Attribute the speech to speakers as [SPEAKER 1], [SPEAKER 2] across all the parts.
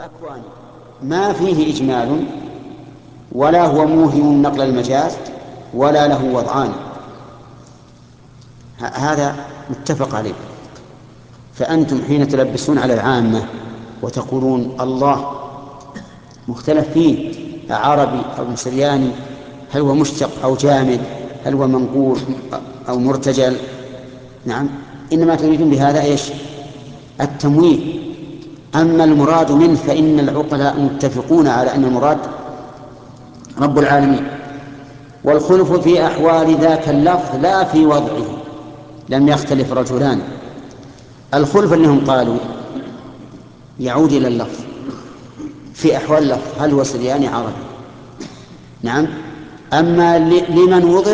[SPEAKER 1] ما فيه إجمال ولا هو موهم نقل المجاز ولا له وضعان، هذا متفق عليه. فأنتم حين تلبسون على العامة وتقولون الله مختلف فيه عربي أو سرياني، هل هو مشتق أو جامد، هل هو منقول أو مرتجل، نعم، إنما تريدون بهذا إيش؟ التمويه. أما المراد منه فإن العقلاء متفقون على أن المراد رب العالمين. والخلف في أحوال ذاك اللفظ لا في وضعه، لم يختلف رجلان. الخلف اللي هم قالوا يعود إلى اللفظ في أحوال اللفظ، هل هو سرياني عربي، نعم. أما لمن وضع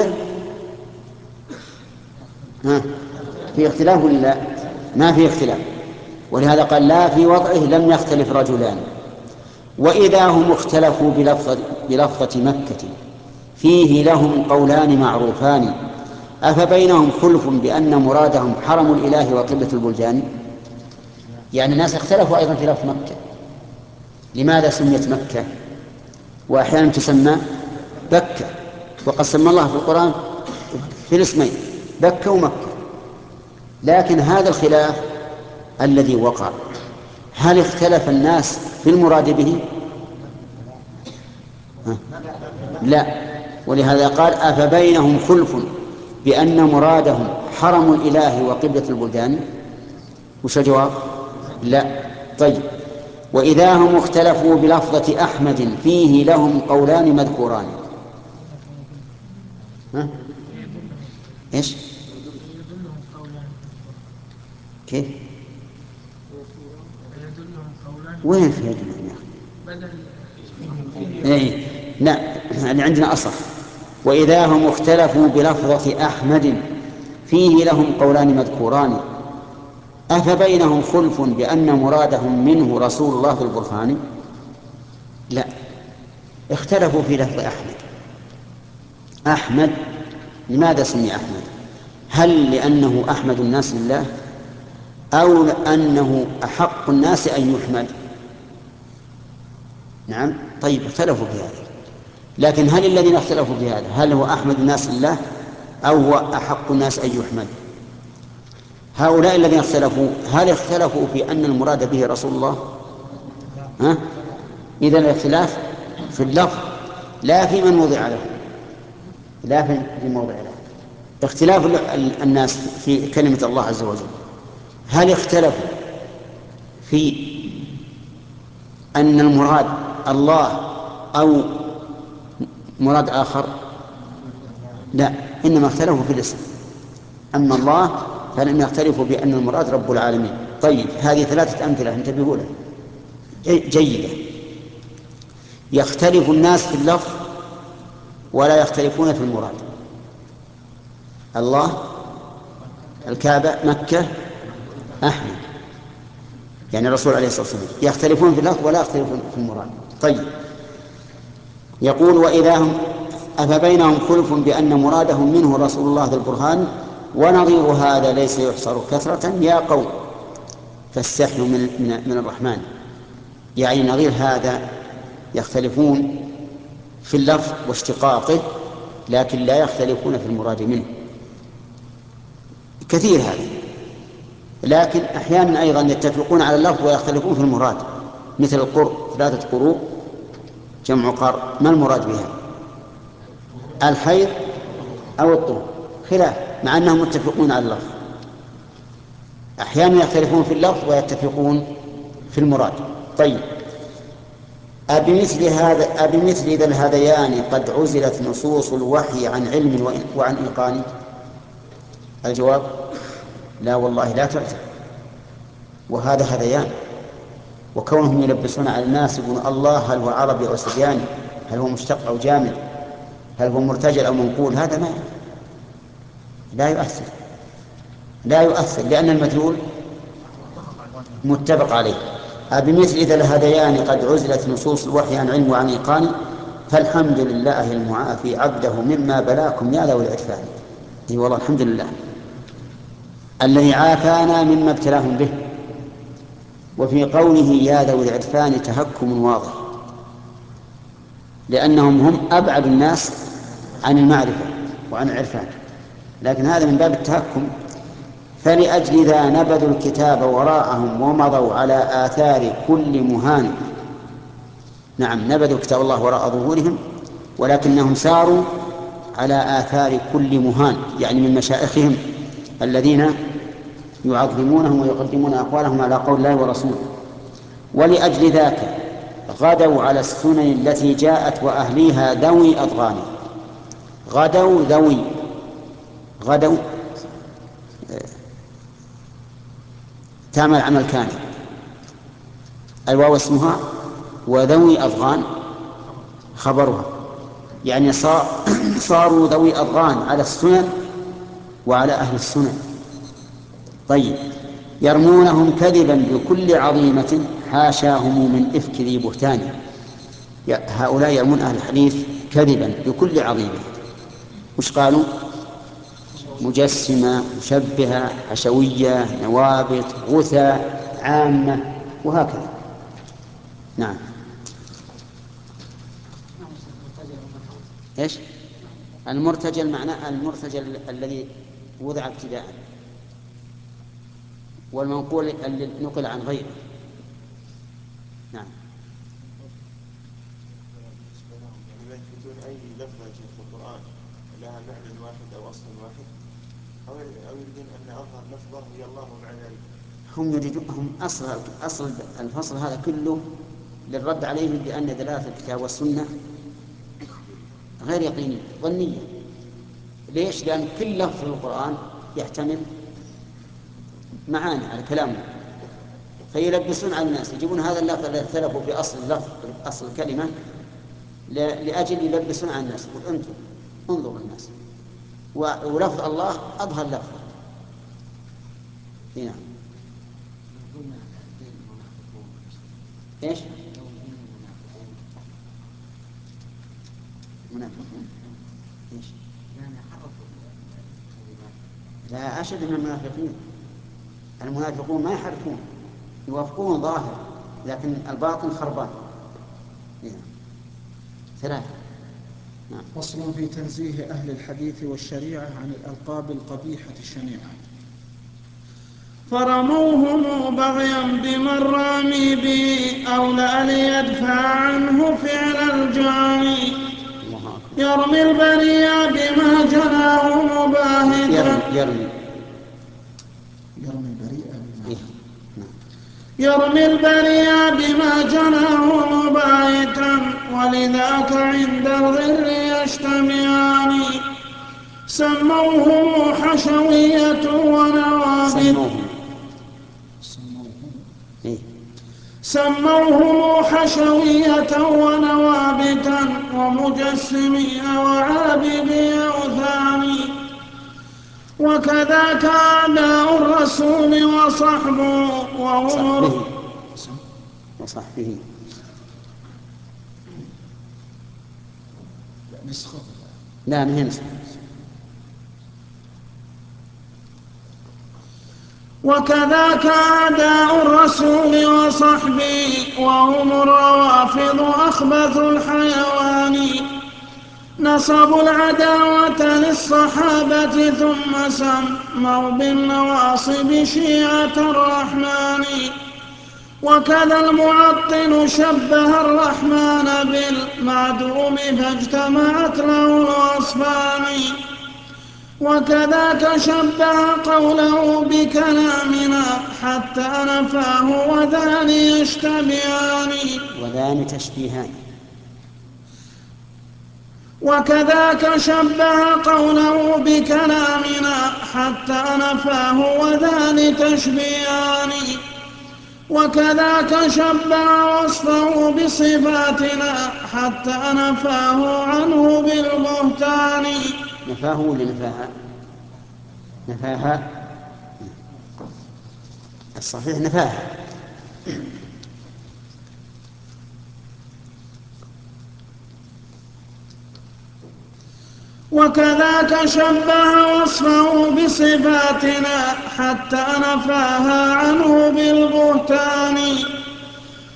[SPEAKER 1] في اختلاف ولا لا؟ ما في اختلاف، ولهذا قال لا في وضعه لم يختلف رجلان. وإذا هم اختلفوا بلفظة مكة فيه لهم قولان معروفان، أفبينهم خلف بأن مرادهم حرم الإله وقبلة البلدان. يعني الناس اختلفوا أيضا في لفظ مكة، لماذا سميت مكة وأحيانا تسمى بكة، وقد سمى الله في القرآن في الاسمين بكة ومكة. لكن هذا الخلاف الذي وقع، هل اختلف الناس في المراد به؟ لا. ولهذا قال أفبينهم خلف بأن مرادهم حرم الإله وقبلة البلدان. وش الجواب؟ لا. طيب، وإذا هم اختلفوا بلفظة أحمد فيه لهم قولان مذكوران. إيش؟ كيف؟ وين في يدنا إيه؟ لا، يعني عندنا أصل. وإذا هم اختلفوا بلفظة أحمد فيه لهم قولان مذكوران، أفبينهم خلف بأن مرادهم منه رسول الله ذو البرهان. لا، اختلفوا في لفظ أحمد. أحمد لماذا سمي أحمد؟ هل لأنه أحمد الناس لله، أو لأنه أحق الناس أن يحمد؟ نعم. طيب، اختلفوا في هذا، لكن هل الذين اختلفوا في هذا هل هو أحمد الناس لله أو هو أحق الناس أن يحمد؟ هؤلاء الذين اختلفوا هل اختلفوا في أن المراد به رسول الله؟ إذن الاختلاف في اللفظ لا في من وضع له، لا في موضع له. اختلاف الناس في كلمة الله عز وجل، هل اختلفوا في أن المراد الله أو مراد آخر؟ لا، إنما اختلفوا في الاسم. أما الله فلم يختلفوا بأن المراد رب العالمين. طيب، هذه ثلاثة أمثلة انتبهوا لها جيدة. يختلف الناس في اللفظ ولا يختلفون في المراد. الله، الكعبة، مكة، أحمد، يعني الرسول عليه الصلاة والسلام، يختلفون في اللفظ ولا يختلفون في المراد. طيب، يقول وإذا هم أفبينهم خلف بأن مرادهم منه رسول الله ذو البرهان ونظير هذا ليس يحصر كثرة يا قوم فاستحيوا من الرحمن. يعني نظير هذا يختلفون في اللفظ واشتقاقه لكن لا يختلفون في المراد منه، كثير هذا. لكن أحيانا أيضا يتفقون على اللفظ ويختلفون في المراد، مثل القرء، 3 قروء جمع قرء، ما المراد بها؟ الحيض أو الطهر، خلاف مع أنهم متفقون على اللفظ. أحيانا يختلفون في اللفظ ويتفقون في المراد. طيب، أبمثل ذا الهذيان قد عزلت نصوص الوحي عن علم وعن إيقان؟ الجواب لا والله لا تعزل. وهذا هذيان، وكونهم يلبسون على الناس يقولون الله هل هو عربي أو سرياني، هل هو مشتق أو جامد، هل هو مرتجل أو منقول، هذا ما لا يؤثر لأن المدلول متفق عليه. بمثل إذا الهذيان قد عزلت نصوص الوحي عن علم وعن إيقان فالحمد لله المعافي عبده مما بلاكم يا ذوي العرفان. اي والله الحمد لله الذي عافانا مما ابتلاهم به. وفي قوله يا ذوي العرفان تهكم واضح، لأنهم هم أبعد الناس عن المعرفة وعن العرفان، لكن هذا من باب التهكم. فلأجل ذا نبذوا الكتاب وراءهم ومضوا على آثار كل مهان. نعم، نبذوا كتاب الله وراء ظهورهم، ولكنهم ساروا على آثار كل مهان، يعني من مشايخهم الذين يعظمونهم ويقدمون أقوالهم على قول الله ورسوله. ولأجل ذاك غدوا على السنن التي جاءت وأهليها ذوي أضغان. غدوا ذوي، غدوا تعمل عمل كان، الواو اسمها وذوي أضغان خبرها، يعني صاروا ذوي أضغان على السنن وعلى أهل السنن. طيب، يرمونهم كذبا بكل عظيمة حاشاهم من إفك ذي بهتان. هؤلاء يرمون أهل الحديث كذبا بكل عظيمة. وش قالوا؟ مجسمة، مشبهة، حشوية، نوابت، غثى، عامة، وهكذا. نعم. ايش المرتجل؟ معناه المرتجل الذي وضع ابتداء، والمنقول الذي نقل عن غيره. نعم.
[SPEAKER 2] يعني يثبتون أي لفظة في القرآن لها معنى واحد أو أصل واحد، أو يريدون أن أظهر لفظة هي الله مع ذلك.
[SPEAKER 1] هم أصل الفصل هذا كله للرد عليهم بأن دلالة الكتاب والسنة غير يقينية، ظنية. ليش؟ لأن كل لفظ في القرآن يحتمل معاني على كلامه، فيلبسون على الناس، يجيبون هذا اللفظ الذي اختلفوا في أصل اللفظ، أصل الكلمة، لأجل يلبسون على الناس. يقول أنتم انظروا الناس، ولفظ الله أظهر لفظ. نعم. ايش؟ منافقون؟ ايش؟ لا، أشد من المنافقين. المنافقون ما يحرفون، يوافقون ظاهر، لكن الباطن خربان. نعم. ثلاثة. نعم.
[SPEAKER 3] فصل في تنزيه أهل الحديث والشريعة عن الألقاب القبيحة الشنيعة. فرموهم بغيا بمن رامي به أولى ليدفع عنه فعل الجاني. يرمي البريا بما جناه مباهتا. يرمي البريا بما جناه مباهتا، ولذاك عند الغر يجتمعان. سموهم حشوية ونوابت. سموهم حشوية ونوابتا ومجسمين وعابدي أوثان. وكذاك أعداء الرسول وصحبه
[SPEAKER 1] وصحبه. لا، من هنا.
[SPEAKER 3] وكذاك أعداء الرسول وصحبه وهم الروافض أخبث الحيوان. نصبوا العداوة للصحابة ثم سموا بالنواصب شيعة الرحمن. وكذا المعطل شبه الرحمن بالمعدوم فاجتمعت له الوصفان. وكذاك شبه قوله بكلامنا حتى نفاه وذان يشتبهان.
[SPEAKER 1] وذان تشبيهان.
[SPEAKER 3] وكذاك شبه قوله بكلامنا حتى نفاه وذان تشبيهان. وكذاك شبه وصفه بصفاتنا حتى نفاه عنه بالبهتان.
[SPEAKER 1] نفاه ولا نفاها؟ نفاها. الصحيح نفاها.
[SPEAKER 3] وكذاك شبه وصفه بصفاتنا حتى نفاها عنه بالبهتان.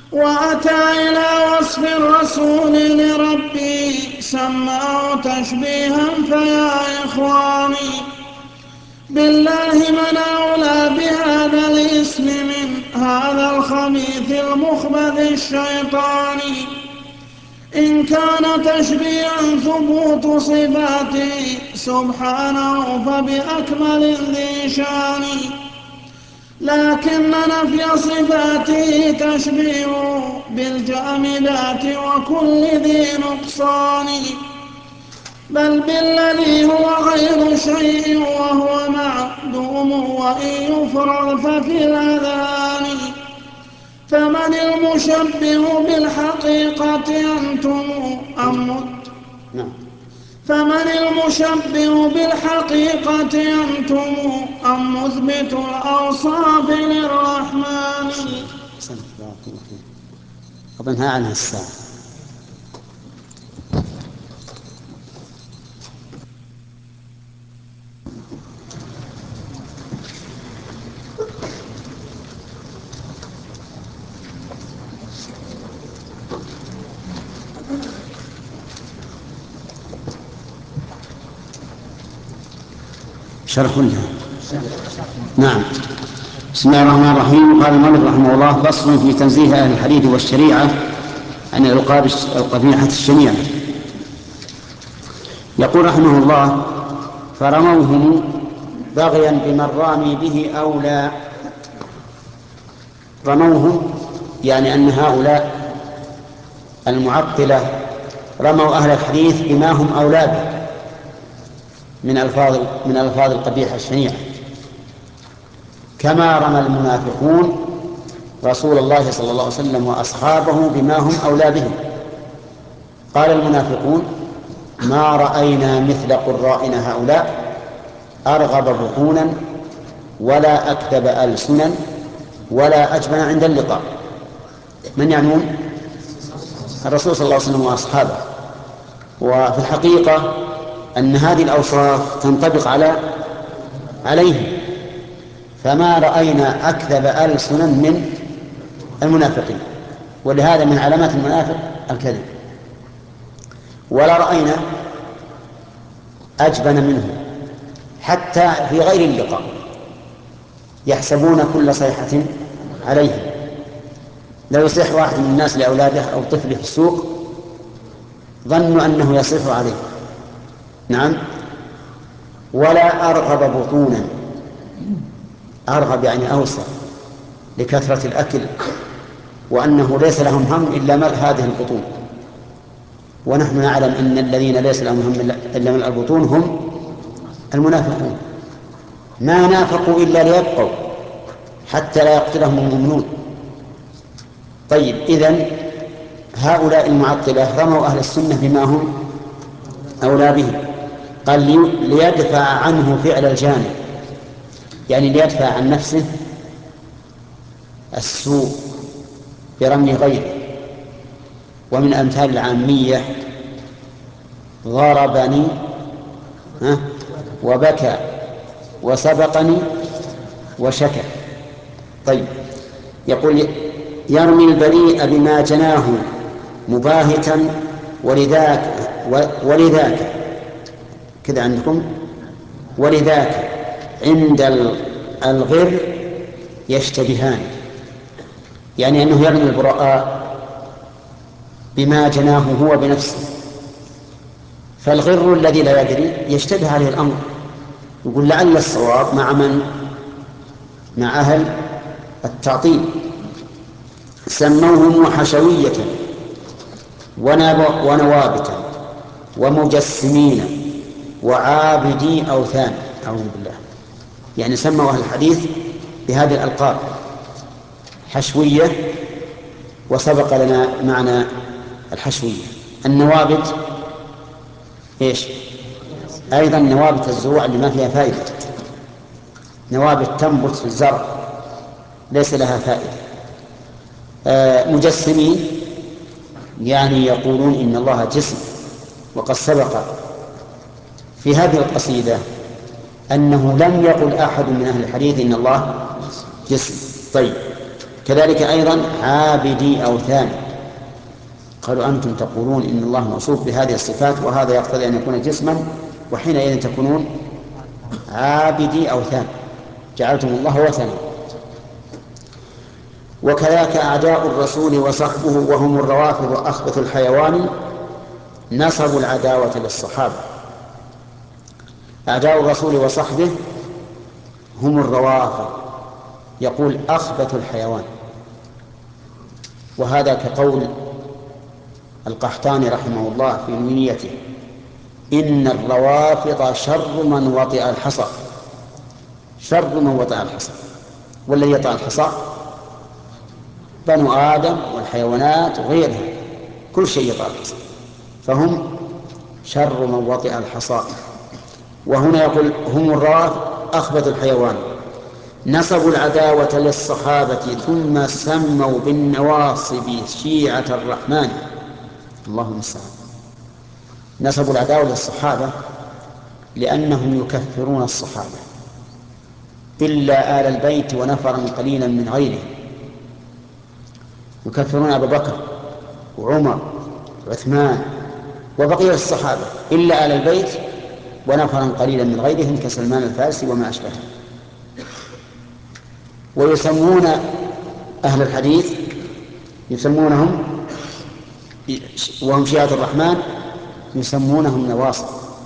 [SPEAKER 4] وأتى إلى وصف الرسول لربه سماه تشبيها. فيا إخواني بالله من أولى بهذا الاسم من هذا الخبيث المخبث الشيطاني؟ إن كان تشبيها ثبوت صفاته سبحانه فبأكمل ذي شان، لكن نفي صفاته تشبيه بالجامدات وكل ذي نقصان، بل بالذي هو غير شيء وهو معدوم وإن يفرغ ففي الأذهان. فمن المشبه بالحقيقة أنتم فمن المشبه بالحقيقة أنتم أم مثبت الأوصاف للرحمن؟
[SPEAKER 1] أظنها عنها الساعة. شرح لها. نعم. بسم الله الرحمن الرحيم. قال المؤلف رحمه الله: فصل في تنزيه أهل الحديث والشريعة عن الألقاب القبيحة الشنيعة. يقول رحمه الله: فرموهم بغيا بمن رامي به أو لا. رموهم يعني أن هؤلاء المعطلة رموا أهل الحديث بما هم أولى به من ألفاظ القبيحة الشنيعة، كما رمى المنافقون رسول الله صلى الله عليه وسلم وأصحابه بما هم أولى به. قال المنافقون: ما رأينا مثل قرائنا هؤلاء أرغب بطونا ولا أكذب ألسنا ولا أجبن عند اللقاء. من يعنون؟ الرسول صلى الله عليه وسلم وأصحابه. وفي الحقيقة أن هذه الأوصاف تنطبق عليهم، فما رأينا أكذب ألسنا من المنافقين، ولهذا من علامات المنافق الكذب. ولا رأينا أجبن منه حتى في غير اللقاء، يحسبون كل صيحة عليهم. لو يصيح واحد من الناس لأولاده أو طفله في السوق ظنوا أنه يصيح عليه. نعم. ولا أرغب بطونا، أرغب يعني أوسع لكثرة الأكل، وأنه ليس لهم هم إلا ملء هذه البطون. ونحن نعلم أن الذين ليس لهم هم إلا ملء البطون هم المنافقون، ما نافقوا إلا ليبقوا حتى لا يقتلهم المؤمنون. طيب، إذن هؤلاء المعطلة رموا أهل السنة بما هم أولى به. قال ليدفع عنه فعل الجانب، يعني ليدفع عن نفسه السوء برمي غيره. ومن أمثال العامية: ضربني وبكى وسبقني وشكى. طيب، يقول: يرمي البريء بما جناه مباهتا ولذاك كذا عندكم، ولذاك عند الغر يشتبهان، يعني أنه يرمي البراء بما جناه هو بنفسه، فالغر الذي لا يدري يشتبه عليه الأمر، يقول لعل الصواب مع من؟ مع أهل التعطيل. سموهم حشوية ونوابتا ومجسمين وعابدي أوثان، أعوذ بالله. يعني سموا أهل الحديث بهذه الألقاب: حشوية، وسبق لنا معنى الحشوية. النوابت إيش؟ أيضا نوابت الزروع اللي ما فيها فائدة، نوابت تنبت في الزرع ليس لها فائدة. مجسمين يعني يقولون إن الله جسم، وقد سبق في هذه القصيدة أنه لم يقل أحد من أهل الحديث إن الله جسم. طيب، كذلك أيضا عابدي أوثان، قالوا أنتم تقولون إن الله موصوف بهذه الصفات وهذا يقتضي أن يكون جسما، وحينئذ تكونون عابدي أوثان، جعلتم الله وثنا. وكذلك أعداء الرسول وصحبه وهم الروافض وأخبث الحيوان نصبوا العداوة للصحابة. أعداء الرسول وصحبه هم الروافض، يقول أخبث الحيوان، وهذا كقول القحطاني رحمه الله في نونيته: إن الروافض شر من وطئ الحصى. شر من وطئ الحصى، والذي يطأ الحصى بنو آدم والحيوانات وغيرها، كل شيء يطأ الحصى، فهم شر من وطئ الحصى. وهنا يقول هم الروافض أخبث الحيوان نصبوا العداوة للصحابة ثم سموا بالنواصب شيعة الرحمن. اللهم المستعان. نصبوا العداوة للصحابة لأنهم يكفرون الصحابة إلا آل البيت ونفرا قليلا من غيرهم. يكفرون أبا بكر وعمر وعثمان وبقية الصحابة إلا آل البيت ونفرا قليلا من غيرهم كسلمان الفارسي وما أشبهه. ويسمون أهل الحديث يسمونهم وهم شيعة الرحمن يسمونهم نواصب.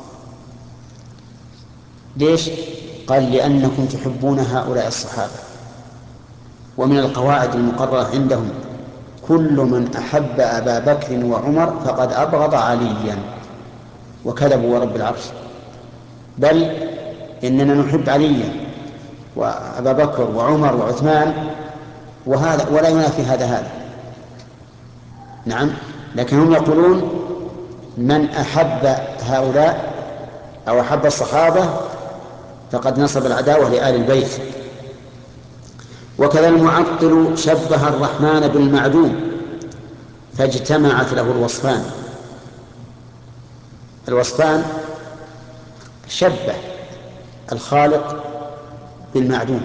[SPEAKER 1] ليش؟ قال لأنكم تحبون هؤلاء الصحابة. ومن القواعد المقررة عندهم كل من أحب أبا بكر وعمر فقد أبغض عليا، وكذبوا ورب العرش، بل إننا نحب عليا وأبا بكر وعمر وعثمان وهذا ولا ينافي هذا. نعم، لكن هم يقولون من أحب هؤلاء أو أحب الصحابة فقد نصب العداوة لآل البيت. وكذا المعطل شبه الرحمن بالمعدوم فاجتمعت له الوصفان. الوصفان شبه الخالق بالمعدوم،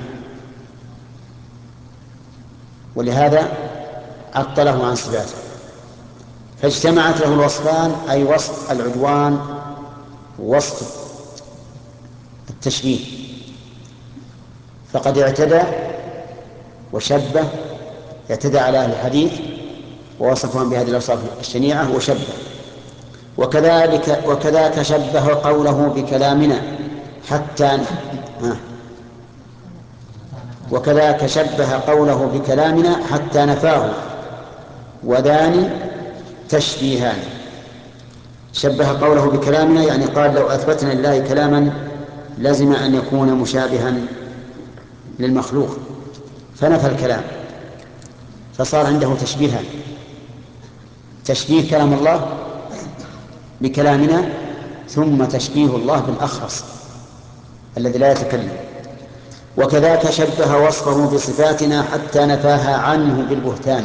[SPEAKER 1] ولهذا عطله عن صفاته. فاجتمعت له الوصفان أي وصف العدوان ووصف التشبيه، فقد اعتدى وشبه، اعتدى على أهل الحديث ووصفهم بهذه الأوصاف الشنيعة وشبه. وكذاك شبه قوله بكلامنا حتى وكذاك شبه قوله بكلامنا حتى نفاه وذان تشبيهان. شبه قوله بكلامنا يعني قال لو أثبتنا لله كلاما لازم أن يكون مشابها للمخلوق، فنفى الكلام فصار عنده تشبيها، تشبيه كلام الله بكلامنا ثم تشبيه الله بالأخرس الذي لا يتكلم. وكذاك شبه وصفه بصفاتنا حتى نفاها عنه بالبهتان.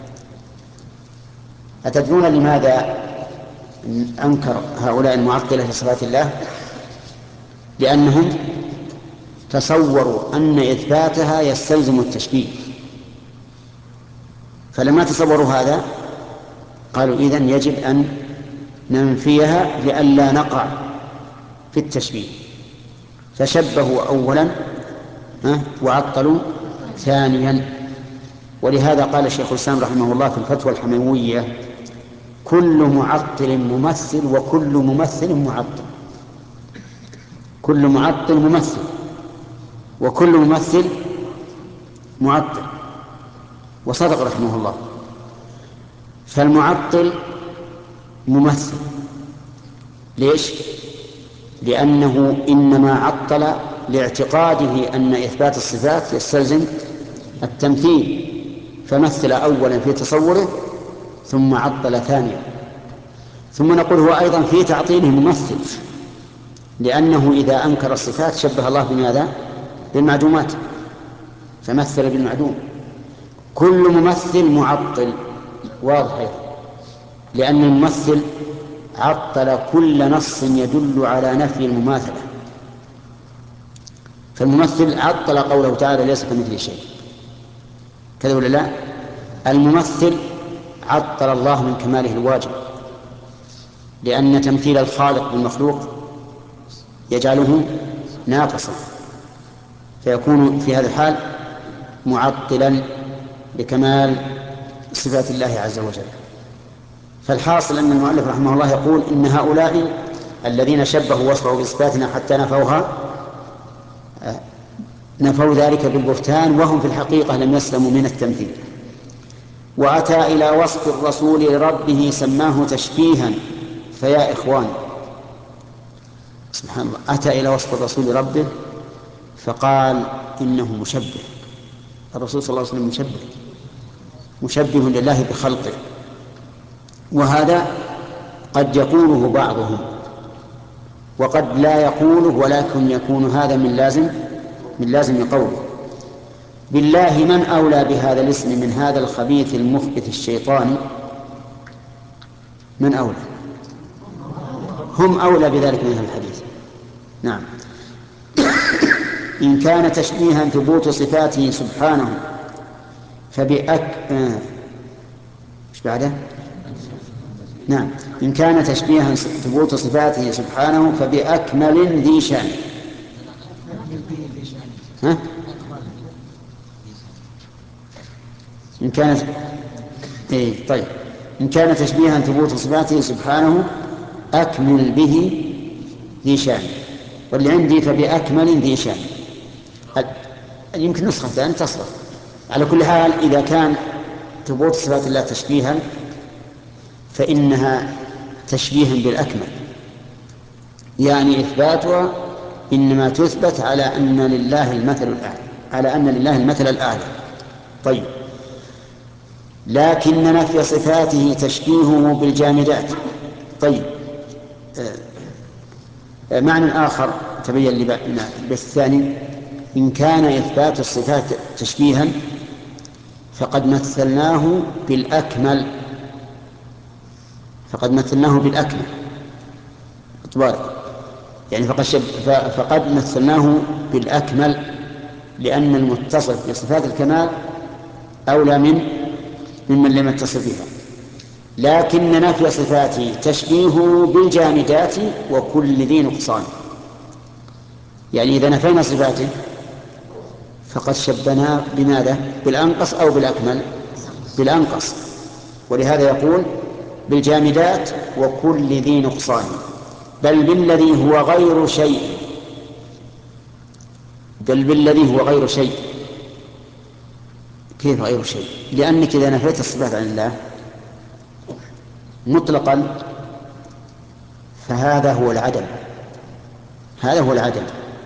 [SPEAKER 1] أتدرون لماذا أنكر هؤلاء المعطلة لصفات الله؟ لأنهم تصوروا أن إثباتها يستلزم التشبيه، فلما تصوروا هذا قالوا إذن يجب أن ننفيها لئلا نقع في التشبيه، فشبهوا أولا وعطلوا ثانيا. ولهذا قال شيخ الإسلام رحمه الله في الفتوى الحموية: كل معطل ممثل وكل ممثل معطل. كل معطل ممثل وكل ممثل معطل. وصدق رحمه الله. فالمعطل ممثل. ليش؟ لأنه إنما عطل لاعتقاده أن إثبات الصفات يستلزم التمثيل، فمثل أولا في تصوره ثم عطل ثانيا. ثم نقول هو أيضا في تعطيله ممثل، لأنه إذا أنكر الصفات شبه الله بماذا؟ بالمعدومات، فمثل بالمعدوم. كل ممثل معطل، واضح أيضا، لأن الممثل عطل كل نص يدل على نفي المماثلة. فالممثل عطل قوله تعالى ليس كمثله شيء، كذا ولا لا؟ الممثل عطل الله من كماله الواجب، لأن تمثيل الخالق بالمخلوق يجعله ناقصا، فيكون في هذا الحال معطلا لكمال صفات الله عز وجل. فالحاصل أن المؤلف رحمه الله يقول إن هؤلاء الذين شبهوا وصفه بصفاتنا حتى نفوا ذلك بالبهتان، وهم في الحقيقة لم يسلموا من التمثيل. وأتى إلى وصف الرسول لربه سماه تشبيها، فيا إخوان سبحان الله، أتى إلى وصف الرسول لربه فقال إنه مشبه. الرسول صلى الله عليه وسلم مشبه لله بخلقه، وهذا قد يقوله بعضهم وقد لا يقوله، ولكن يكون هذا من لازم قوله. بالله من أولى بهذا الاسم من هذا الخبيث المخبث الشيطاني؟ من أولى؟ هم أولى بذلك من هذا الحديث. نعم. إن كان تشبيها ثبوت صفاته سبحانه إيش بعده؟ نعم. إن كان تشبيها ثبوت صفاته سبحانه فبأكمل ذي شأن. إن كانت طيب، إن كان تشبيها ثبوت صفاته سبحانه أكمل به ذي شأن، واللي عندي فبأكمل ذي شأن. يمكن نسخة ثانية تصرف. على كل حال إذا كان ثبوت صفات الله تشبيها فإنها تشبيها بالأكمل، يعني إثباتها إنما تثبت على أن لله المثل الأعلى. طيب، لكن نفي صفاته تشبيهه بالجامدات. طيب، معنى آخر تبين بالثاني: إن كان إثبات الصفات تشبيها فقد مثلناه بالأكمل يعني فقد مثلناه بالأكمل، لأن المتصف بصفات الكمال أولى ممن لم يتصف بها. لكن نفي صفاته تشبيهه بالجامدات وكل ذي نقصان، يعني إذا نفينا صفاته فقد شبنا بماذا؟ بالأنقص أو بالأكمل؟ بالأنقص. ولهذا يقول بالجامدات وكل ذي نقصان، بل بالذي هو غير شيء. كيف غير شيء؟ لأنك إذا نفيت الصفات عن الله مطلقا فهذا هو العدم.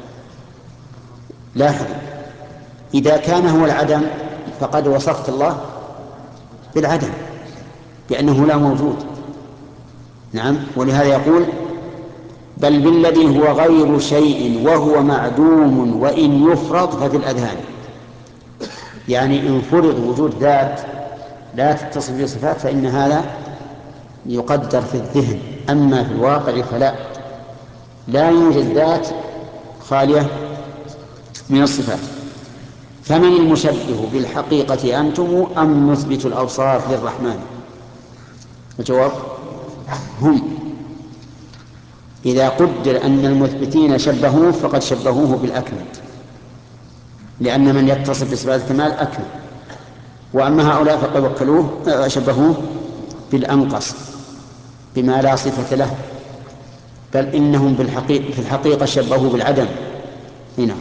[SPEAKER 1] لاحظ، إذا كان هو العدم فقد وصفت الله بالعدم بأنه لا موجود. نعم. ولهذا يقول بل بالذي هو غير شيء وهو معدوم وإن يفرض ففي الأذهان، يعني إن فرض وجود ذات لا تتصف بصفات فإن هذا يقدر في الذهن، أما في الواقع لا يوجد ذات خالية من الصفات. فمن المشبه بالحقيقة أنتم أم مثبت الأوصاف للرحمن؟ الجواب هم. إذا قدر أن المثبتين شبهوه فقد شبهوه بالأكمل، لأن من يتصف بصفات الكمال أكمل. وأما هؤلاء فقد شبهوه بالأنقص بما لا صفة له، بل إنهم في الحقيقة شبهوه بالعدم. هنا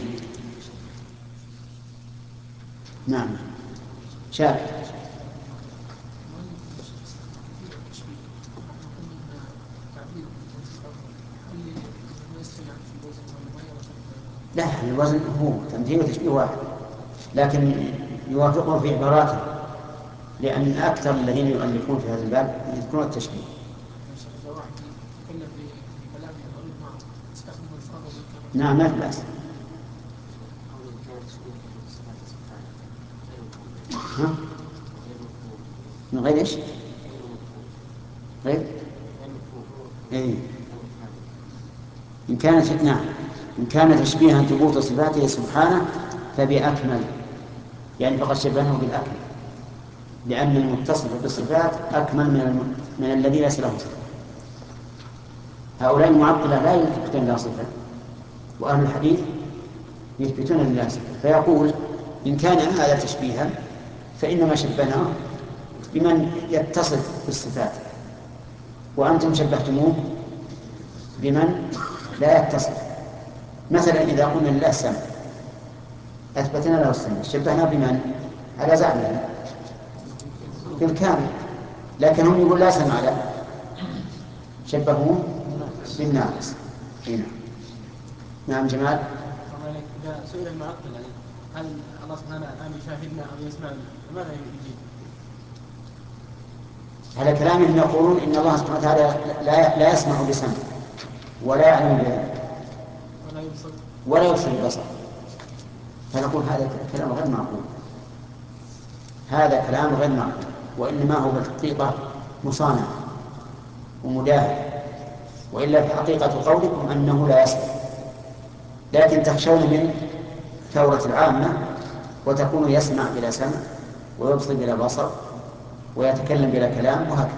[SPEAKER 1] نعم. شاكر. لا، الوزن هو تمثيل وتشبيه واحد، لكن يوافقه في عباراته، لأن أكثر الذين يؤلفون في هذا الباب يذكرون التشبيه. نعم، لا بأس. من غير إيش؟ غير إن كان تشبيها ثبوت صفاته سبحانه فبأكمل. يعني فقد شبهه بالأكل، لأن المتصف بالصفات أكمل من الذي ليس له صفة. هؤلاء المعطلة لا يثبتون له صفة، وأهل الحديث يثبتون لله صفة. فيقول إن كان هذا تشبيها فإنما شبهناه بمن يتصف بالصفات، وأنتم شبهتموه بمن لا يتصف. مثلا إذا قلنا لله السمع أثبتنا له السمع، شبهنا بمن على زعمهم بالكامل، لكن هم يقول لا سمع له، شبهوه بالناقص. هنا نعم جمال.
[SPEAKER 5] إذا سئل المعطل هل الله سبحانه الآن يشاهدنا أو يسمعنا فماذا يجيب؟
[SPEAKER 1] على كلامهم يقولون إن الله سبحانه وتعالى لا يسمع بسمع ولا يعلم بعلم ولا يبصر ببصر، فنقول هذا كلام غير معقول، هذا كلام غير معقول، وإنما هو بالحقيقة مصانع ومداهن، وإلا في حقيقة قولكم أنه لا يسمع، لكن تخشون من ثورة العامة وتكون يسمع بلا سمع ويبصر بلا بصر ويتكلم بلا كلام وهكذا.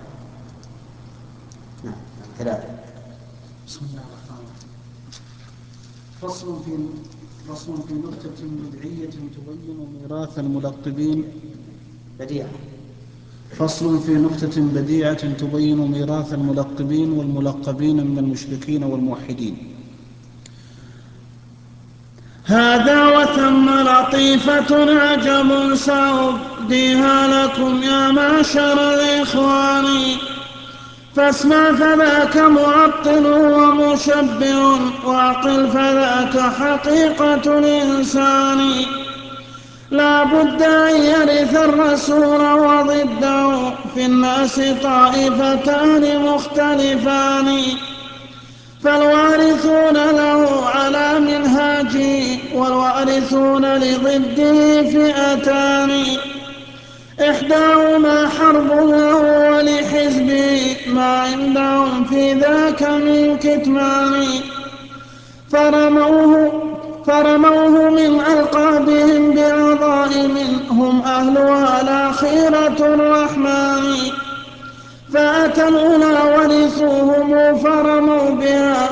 [SPEAKER 1] نعم. 3.
[SPEAKER 3] بسم الله الرحمن الرحيم. فصل في نكتة بدعية تبين ميراث الملقبين.
[SPEAKER 1] بديعة.
[SPEAKER 3] فصل في نكتة بديعة تبين ميراث الملقبين والملقبين من المشركين والموحدين.
[SPEAKER 4] هذا وثم لطيفة عجب سأبديها لكم يا معشر الإخوان، فاسمع فذاك معطل ومشبه، واعقل فذاك حقيقة الإنسان. لا بد أن يرث الرسول وضده في الناس طائفتان مختلفان، فالوارثون له على منهاجه والوارثون لضده فئتان، إحداهما حرب له ولحزبه ما عندهم في ذاك من كتمان، فرموه من ألقابهم بعظائم هم أهلها لا خيرة الرحمن، فأتى الأولى ورثوهم فرموا بها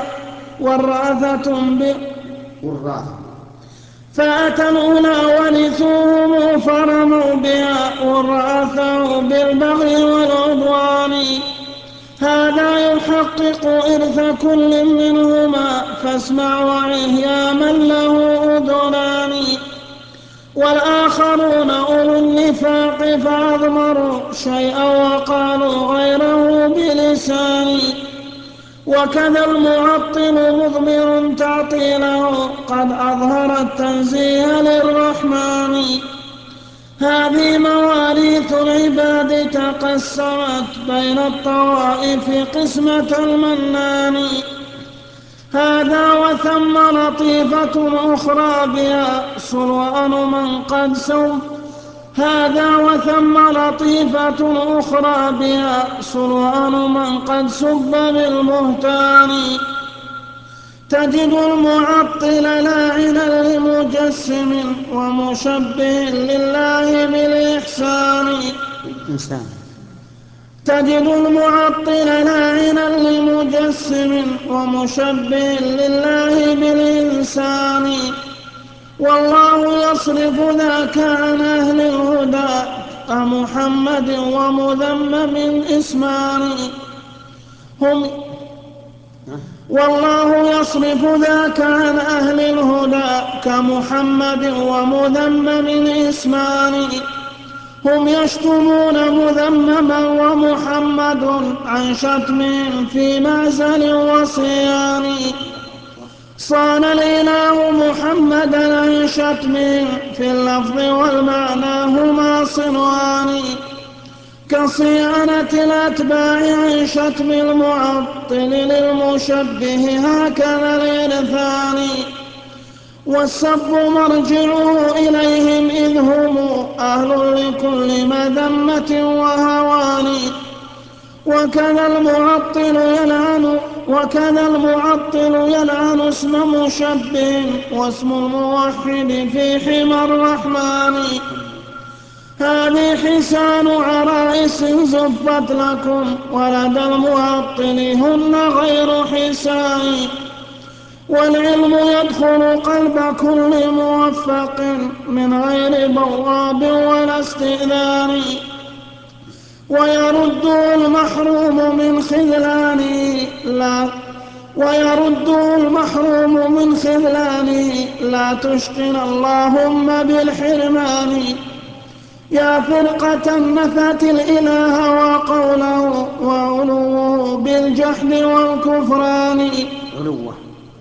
[SPEAKER 4] فأتى الأولى ورثوهم فرموا بها وراثوا بالبغي والعدوان، هذا يحقق إرث كل منهما فاسمع وعه يا من له أذنان، والآخرون أولو النفاق فأضمروا شيئا وقالوا غيره بلسان، وكذا المعطل مضمر تعطيله قد أظهر التنزيه للرحمن. هذه مواريث العباد تقسمت بين الطوائف قسمة المنان، هذا وثم لطيفة أخرى بها سلوان من قد سب، هذا وثم لطيفة أخرى بها سلوان من قد سب بالبهتان، تجد المعطل لاعنا لمجسم ومشبه لله بالإحسان، تجد المعطل لاعنا لمجسم ومشبه لله بالإنسان، والله يصرف ذاك عن أهل الهدى كمحمد ومذمم اسمان، والله يصرف ذاك عن أهل الهدى كمحمد ومذمم اسمان، هم يشتمون مذمما ومحمد عن شتم في معزل وصيان، صان الإله محمدا عن شتم في اللفظ والمعنى هما صنوان، كصيانة الأتباع عن شتم المعطل للمشبه هكذا الإرثان، والسب مرجعه إليهم إذ هم أهل لكل مذمة وهوان، وكذا المعطل يلعن اسم مشبه واسم الموحد في حمى الرحمن. هذه حسان عرائس زفت لكم ولدى المعطل هن غير حسان. والعلم يدخل قلب كل موفق من غير بواب ولا استئذان. ويرده المحروم من خذلانه لا تشقن اللهم بالحرمان. يا فرقة نفت الإله وقوله وعلوه بالجحد والكفران.
[SPEAKER 1] علوه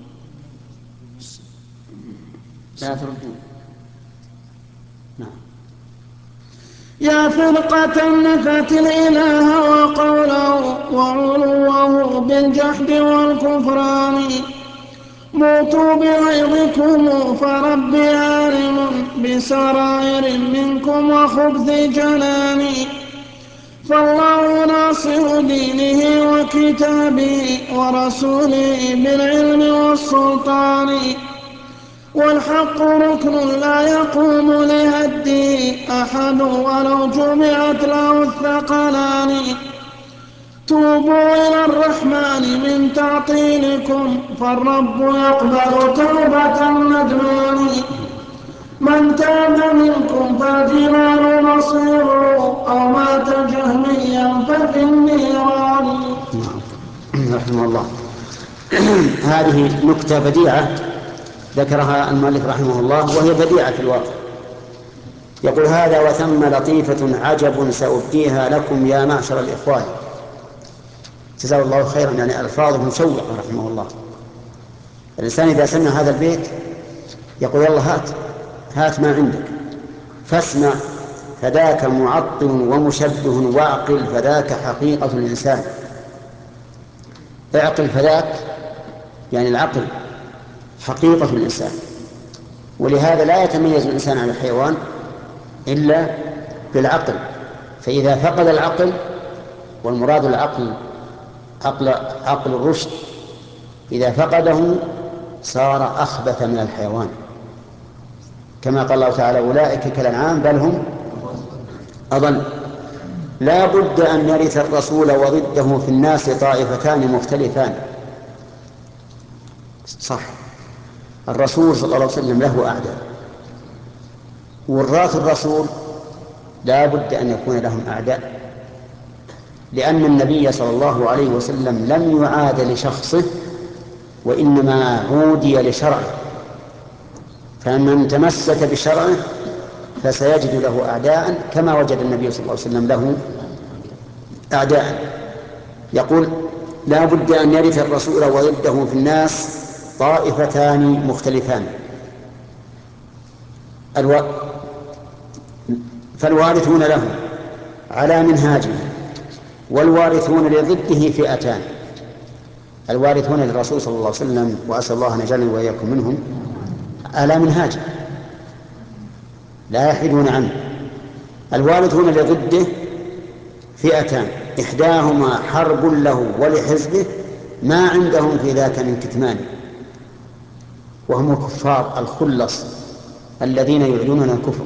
[SPEAKER 1] لا تردون. نعم.
[SPEAKER 4] يا فرقة نفت الإله وقوله وعلوه بالجحد والكفران. موتوا بغيظكم فربي عالم بسرائر منكم وخبث جنان. فالله ناصر دينه وكتابه ورسوله بالعلم والسلطان. والحق ركن لا يقوم لهده أحد ولو جمعت له الثقلان. توبوا إلى الرحمن من تعطيلكم فالرب يقبل توبة الندمان. من تاب منكم فالجنان مصيره أو مات جهميا ففي النيران.
[SPEAKER 1] رحمه الله. هذه نكتة بديعة ذكرها المؤلف رحمه الله وهي بديعة في الواقع. يقول: هذا وثم لطيفة عجب سأبديها لكم يا معشر الإخوان. جزاه الله خيرا، يعني ألفاظه مشوقة رحمه الله. الإنسان إذا سمع هذا البيت يقول: يلا هات ما عندك فاسمع، فذاك معطل ومشبه، واعقل فذاك حقيقة الإنسان. اعقل فذاك يعني العقل حقيقة الإنسان. ولهذا لا يتميز الإنسان عن الحيوان إلا بالعقل. فإذا فقد العقل، والمراد العقل عقل الرشد، إذا فقده صار أخبث من الحيوان، كما قال الله تعالى: أولئك كالأنعام بل هم أضل. لا بد أن يرث الرسول وضده في الناس طائفتان مختلفان. صح، الرسول صلى الله عليه وسلم له أعداء، وراث الرسول لا بد أن يكون لهم أعداء، لأن النبي صلى الله عليه وسلم لم يعاد لشخصه وإنما عودي لشرعه، فمن تمسك بشرعه فسيجد له أعداء كما وجد النبي صلى الله عليه وسلم له أعداء. يقول: لا بد أن يرث الرسول وضده في الناس طائفتان مختلفان. فالوارثون له على منهاجه والوارثون لضده فئتان. الوارثون للرسول صلى الله عليه وسلم، وأسأل الله أن يجعلني وإياكم منهم، على منهاجه لا يحيدون عنه. الوارثون لضده فئتان، إحداهما حرب له ولحزبه ما عندهم في ذاك من كتمان، وهم الكفار الخلص الذين يعلنون الكفر.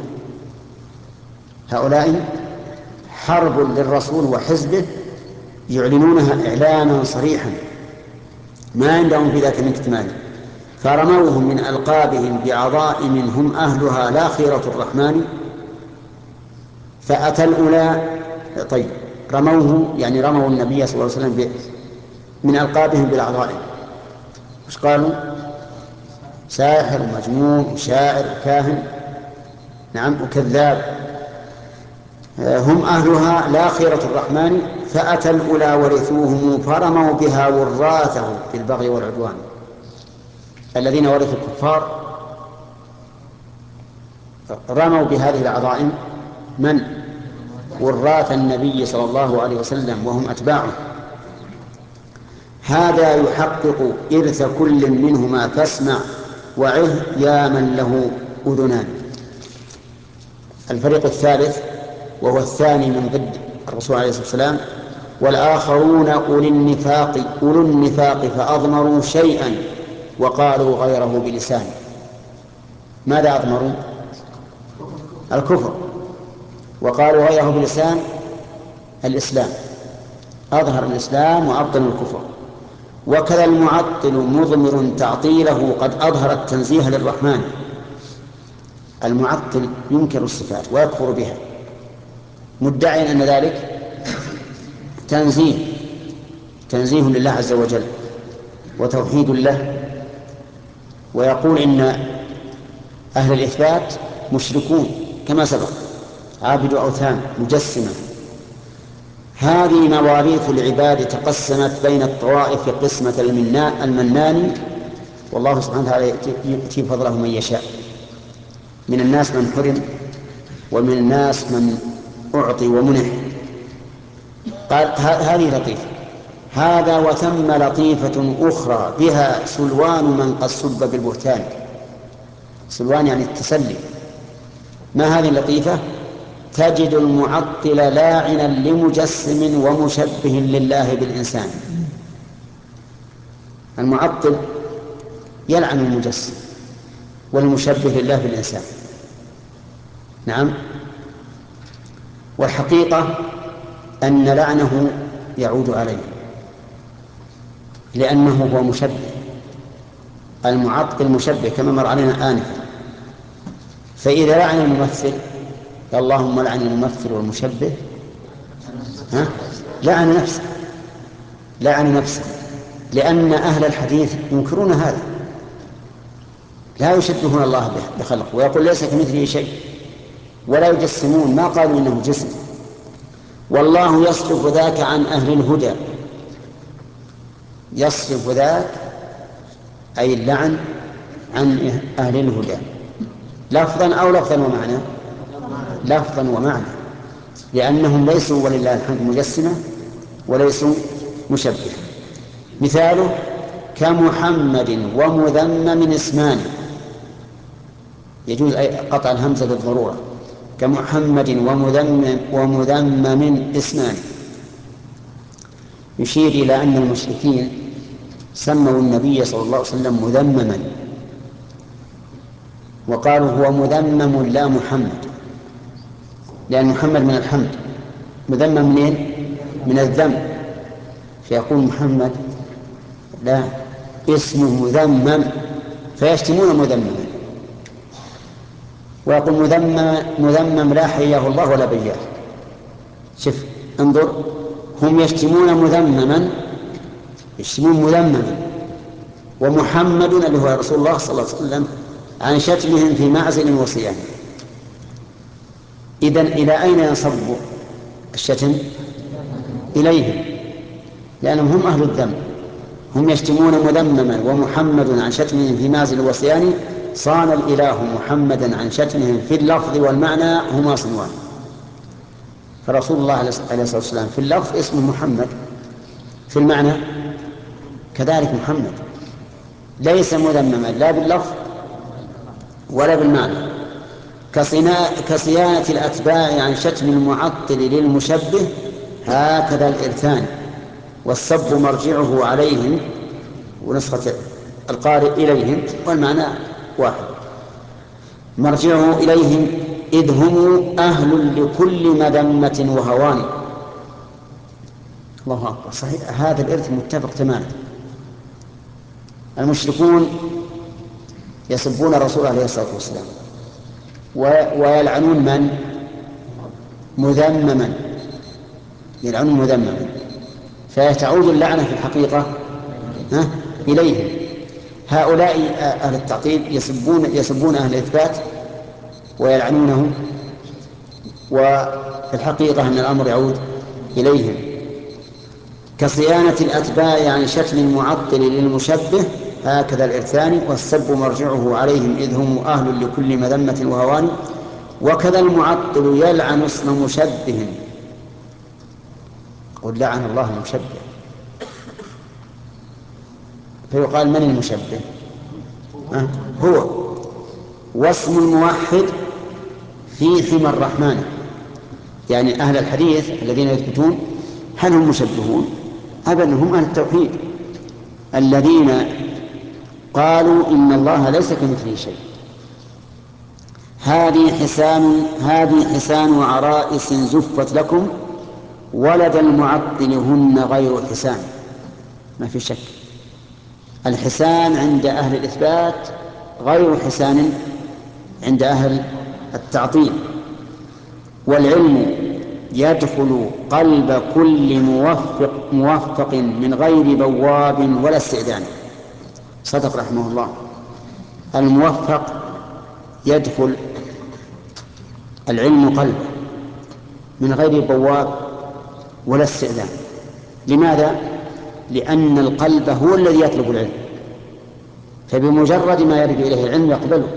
[SPEAKER 1] هؤلاء حرب للرسول وحزبه يعلنونها إعلانا صريحا، ما عندهم في ذاك من كتمان. فرموهم من ألقابهم بعظائم هم أهلها لا خيرة الرحمن. فأتى الأولى طيب رموه، يعني رموا النبي صلى الله عليه وسلم من ألقابهم بالعظائم. وش قالوا؟ ساحر ومجنون وشاعر وكاهن، نعم، وكذاب. هم أهلها لا خيرة الرحمن. فأتى الأولى ورثوهم فرموا بها وراثه بالبغي والعدوان. الذين ورثوا الكفار رموا بهذه العظائم من؟ وراث النبي صلى الله عليه وسلم وهم أتباعه. هذا يحقق إرث كل منهما فاسمع وعه يا من له أذنان. الفريق الثالث وهو الثاني من ضد الرسول عليه الصلاة والسلام والآخرون أولو النفاق فأضمروا شيئا وقالوا غيره بلسان. ماذا أضمروا؟ الكفر. وقالوا غيره بلسان الإسلام، أظهر الإسلام وأبطن الكفر. وكذا المعطل مضمر تعطيله قد أظهر التنزيه للرحمن. المعطل ينكر الصفات ويكفر بها مدعيا أن ذلك تنزيه لله عز وجل وتوحيد له، ويقول إن أهل الإثبات مشركون كما سبق، عابدوا أوثان مجسمة. هذه مواريث العباد تقسمت بين الطوائف قسمة المنان، والله سبحانه وتعالى يؤتي فضله من يشاء. من الناس من حرم ومن الناس من أعطي ومنح. قال هذه لطيفة. هذا وثم لطيفة أخرى بها سلوان من قد سب بالبهتان. سلوان يعني التسلي. ما هذه اللطيفة؟ تجد المعطل لاعنا لمجسم ومشبه لله بالإنسان. المعطل يلعن المجسم والمشبه لله بالإنسان. نعم. والحقيقة أن لعنه يعود عليه، لأنه هو مشبه. المعطل مشبه كما مر علينا آنفا. فإذا لعن الممثل، اللهم لعن الممثل والمشبه، لعن نفسه، لأن أهل الحديث ينكرون هذا، لا يشبهون الله بخلقه، ويقول ليس كمثله شيء، ولا يجسمون، ما قالوا إنه جسم. والله يصرف ذاك عن أهل الهدى. يصرف ذاك أي اللعن عن أهل الهدى لفظا أو لفظا ومعنى، لفظا ومعنى، لأنهم ليسوا ولله الحمد مجسمة وليسوا مشبهة. مثاله كمحمد ومذمم اسمان، يجوز قطع الهمزة للضرورة. كمحمد ومذمم اسمان، يشير إلى أن المشركين سموا النبي صلى الله عليه وسلم مذمما، وقالوا هو مذمم لا محمد، لأن محمد من الحمد، مذمم منين؟ من الذم. فيقول محمد لا، اسمه مذمم، فيشتمون مذمما. ويقول مذمم لا حياه الله ولا بياه. شوف انظر، هم يشتمون مذمما، يشتمون مذمما، ومحمد اللي هو رسول الله صلى الله عليه وسلم عن شتمهم في معزل وصيام. إذن إلى أين ينصب الشتم؟ إليهم، لأنهم هم أهل الذنب. هم يشتمون مذمما ومحمد عن شتمهم في معزل وصيان، صان الإله محمدا عن شتمهم في اللفظ والمعنى هما صنوان. فرسول الله عليه الصلاة والسلام في اللفظ اسمه محمد، في المعنى كذلك محمد، ليس مذمما لا باللفظ ولا بالمعنى. كصيانة الأتباع عن شتم المعطل للمشبه، هكذا الإرثان والسب مرجعه عليهم، ونسخة القارئ إليهم، والمعنى واحد، مرجعه إليهم إذ هم أهل لكل مذمة وهوان. الله أكبر. صحيح هذا الإرث متفق تماما. المشركون يسبون الرسول عليه الصلاة والسلام ويلعنون من؟ مذمما، يلعنون مذمما، فتعود اللعنة في الحقيقة إليهم. هؤلاء أهل التعطيل يسبون أهل الإثبات ويلعنونهم، وفي الحقيقة أن الأمر يعود إليهم. كصيانة الأتباع عن شتم المعطل للمشبه، هكذا الإرثان والسب مرجعه عليهم إذ هم أهل لكل مذمة وهوان. وكذا المعطل يلعن اسم مشبه، قل لعن الله المشبه، فيقال من المشبه؟ هو. واسم الموحد في حمى الرحمن، يعني أهل الحديث الذين يثبتون هل هم مشبهون؟ أبدا، هم أهل التوحيد الذين قالوا إن الله ليس كمثله شيء. هذه حسان وعرائس زفت لكم ولد المعطل هن غير حسان. ما في شك، الحسان عند أهل الإثبات غير حسان عند أهل التعطيل. والعلم يدخل قلب كل موفق من غير بواب ولا استئذان. صدق رحمه الله. الموفق يدخل العلم قلبه من غير بواب ولا استئذان. لماذا؟ لأن القلب هو الذي يطلب العلم، فبمجرد ما يرد إليه العلم يقبله،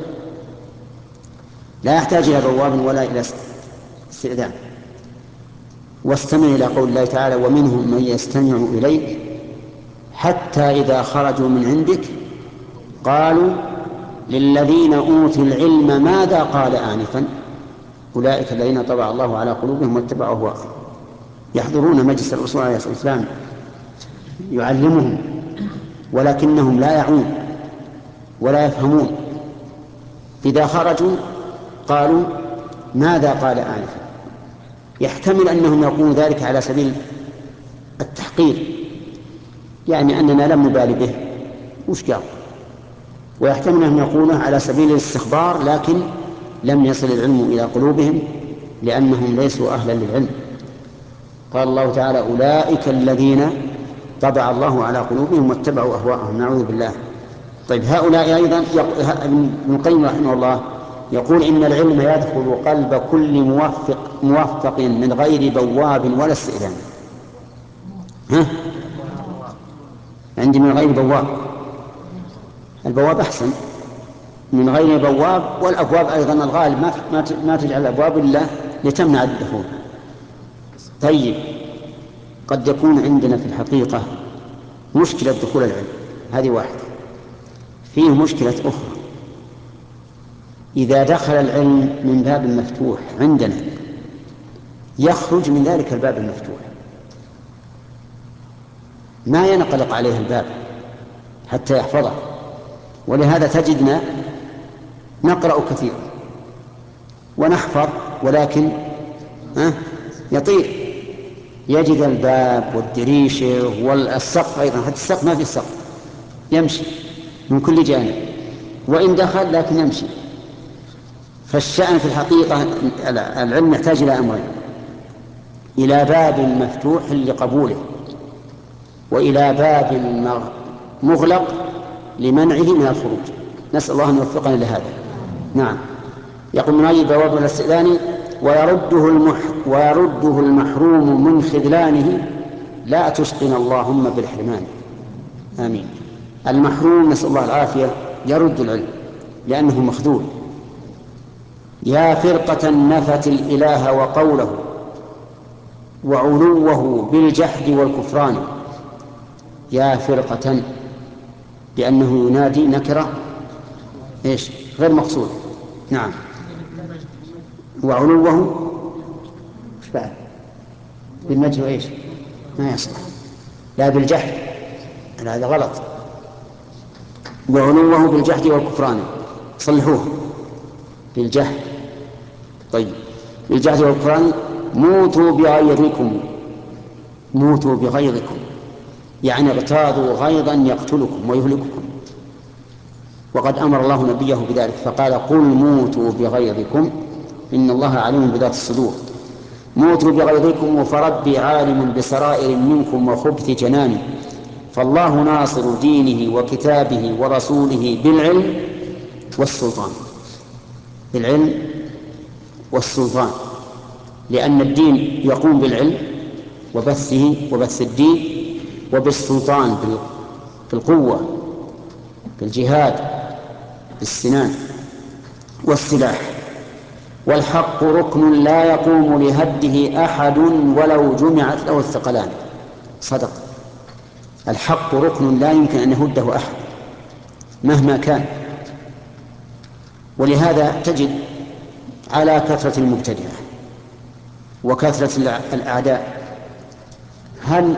[SPEAKER 1] لا يحتاج إلى بواب ولا إلى استئذان. واستمع إلى قول الله تعالى: ومنهم من يستمع إليك حتى إذا خرجوا من عندك قالوا للذين أوتوا العلم ماذا قال آنفا أولئك الذين طبع الله على قلوبهم واتبعوا أهواءهم. يحضرون مجلس الرسول عليه الصلاة والسلام يعلمهم ولكنهم لا يعون ولا يفهمون. إذا خرجوا قالوا ماذا قال آنفا. يحتمل أنهم يقولون ذلك على سبيل التحقير، يعني أننا لم نبالي به وش قال، ويحتمل أنهم يقولون على سبيل الاستخبار لكن لم يصل العلم إلى قلوبهم لأنهم ليسوا أهلا للعلم. قال الله تعالى: أولئك الذين طبع الله على قلوبهم واتبعوا أهواءهم. نعوذ بالله. طيب، هؤلاء أيضا ابن القيم رحمه الله يقول إن العلم يدخل قلب كل موفق من غير بواب ولا استئذان. عندي من غير بواب، البواب أحسن من غير بواب، والأبواب أيضا الغالب ما تجعل الأبواب إلا لتمنع الدخول. طيب، قد يكون عندنا في الحقيقة مشكلة دخول العلم، هذه واحدة. فيه مشكلة أخرى: إذا دخل العلم من باب مفتوح عندنا يخرج من ذلك الباب المفتوح، ما ينقلق عليه الباب حتى يحفظه. ولهذا تجدنا نقرأ كثير ونحفظ ولكن يطير، يجد الباب والدريشة والسقف أيضا، حتى السقف ما في السقف، يمشي من كل جانب، وإن دخل لكن يمشي. فالشأن في الحقيقة العلم يحتاج إلى أمرين: إلى باب مفتوح لقبوله، وإلى باب مغلق لمنعه من الخروج. نسأل الله أن يوفقنا لهذا. نعم. يقول: من أي بواب الاستئذان ويرده المحروم من خذلانه لا تشقنا اللهم بالحرمان. آمين. المحروم نسأل الله العافية يرد العلم لأنه مخذول. يا فرقة نفت الإله وقوله وعلوه بالجحد والكفران. يا فرقة، لأنه ينادي نكرة غير مقصود. نعم. وعلوه ايش بعد؟ بالمجد ما يصلح، لا بالجحد، هذا غلط. وعلوه بالجحد والكفران، صلحوه بالجحد. طيب، بالجحد والكفران. موتوا بغيظكم، يعني اغتاظوا غيظا يقتلكم ويهلككم. وقد أمر الله نبيه بذلك فقال: قل موتوا بغيظكم إن الله عليم بذات الصدور. موتوا بغيظكم، فربي عالم بسرائر منكم وخبث جنان. فالله ناصر دينه وكتابه ورسوله بالعلم والسلطان. بالعلم والسلطان، لأن الدين يقوم بالعلم وبثه وبث الدين، وبالسلطان بالقوة، بالجهاد، بالسنان والسلاح. والحق ركن لا يقوم لهده أحد ولو جمعت له الثقلان. صدق. الحق ركن لا يمكن أن يهده أحد مهما كان. ولهذا تجد على كثرة المبتدعة وكثرة الأعداء هل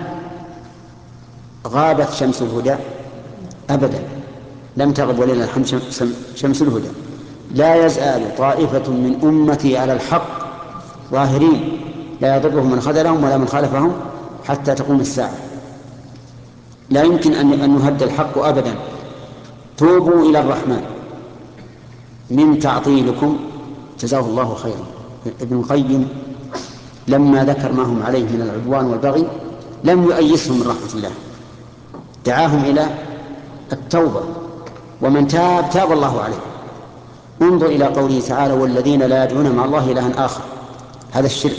[SPEAKER 1] غابت شمس الهدى؟ أبدا، لم تغب ولله الحمد شمس الهدى. لا يزال طائفة من أمتي على الحق ظاهرين لا يضرهم من خذلهم ولا من خالفهم حتى تقوم الساعة. لا يمكن أن يهد الحق أبدا. توبوا إلى الرحمن من تعطيلكم، جزاه الله خيرا. ابن القيم لما ذكر ما هم عليه من العدوان والبغي لم يؤيسهم من رحمة الله، دعاهم إلى التوبة، ومن تاب تاب الله عليه. انظر إلى قوله تعالى: والذين لا يدعون مع الله إلها آخر، هذا الشرك،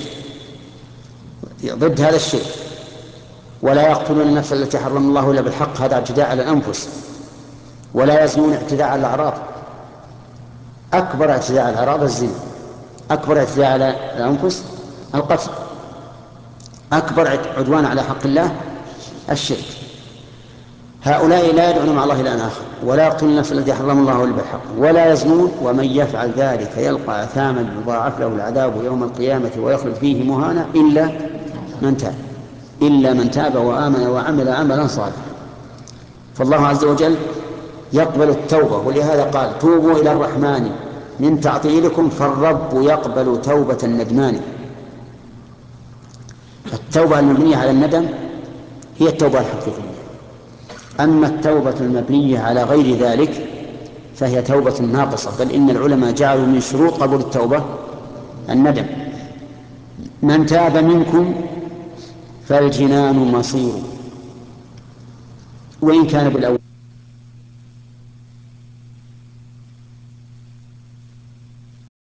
[SPEAKER 1] ضد هذا الشرك. ولا يقتلون النفس التي حرم الله إلا بالحق، هذا اعتداء على الأنفس. ولا يزنون، اعتداء على الأعراض. أكبر اعتداء على الأعراض الزنا، أكبر اعتداء على الأنفس القتل، أكبر عدوان على حق الله الشرك. هؤلاء لا يدعون مع الله إلها آخر، ولا يقتلون النفس التي حرم الله إلا بالحق، ولا يزنون، ومن يفعل ذلك يلقى أثاما يضاعف له العذاب يوم القيامة ويخلد فيه مهانا إلا من تاب وآمن وعمل عملا صالحا. فالله عز وجل يقبل التوبة، ولهذا قال: توبوا إلى الرحمن من تعطيلكم فالرب يقبل توبة الندمان. التوبة المبنية على الندم هي التوبة الحقيقية. أما التوبة المبنية على غير ذلك فهي توبة ناقصة، بل إن العلماء جعلوا من شروط قبول التوبة الندم. من تاب منكم فالجنان مصير، وإن كان بالأول.